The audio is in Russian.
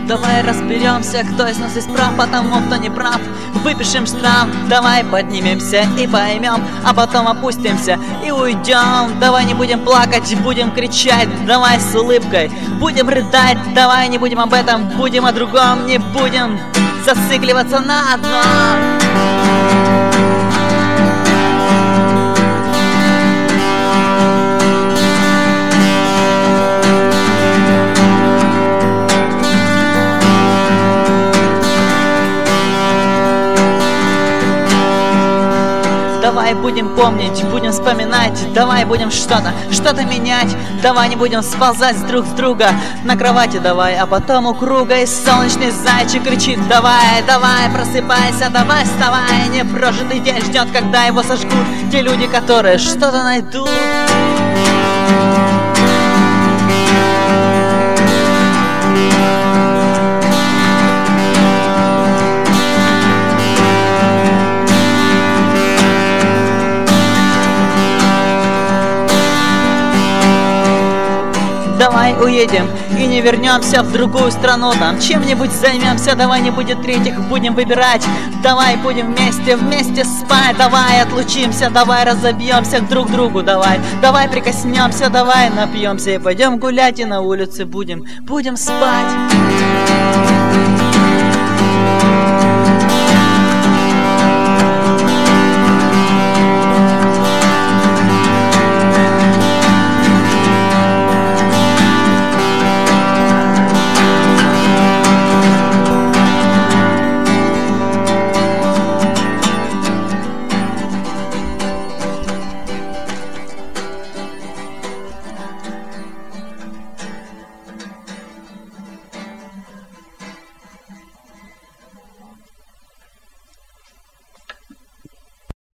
Давай разберемся, кто из нас есть прав, потому кто не прав. Выпишем штраф, давай поднимемся и поймем, а потом опустимся и уйдем. Давай не будем плакать, будем кричать, давай с улыбкой будем рыдать. Давай не будем об этом, будем о другом, не будем зацикливаться на одном. Давай будем помнить, будем вспоминать, давай будем что-то менять. Давай не будем сползать друг с друга на кровати, давай, а потом у круга и солнечный зайчик кричит: давай, давай, просыпайся, давай, вставай. Непрожитый день ждет, когда его сожгут те люди, которые что-то найдут. Давай уедем и не вернемся в другую страну, там чем-нибудь займемся. Давай не будет третьих, будем выбирать. Давай будем вместе спать. Давай отлучимся, давай разобьемся друг к другу. Давай прикоснемся, давай напьемся и пойдем гулять, и на улице будем спать.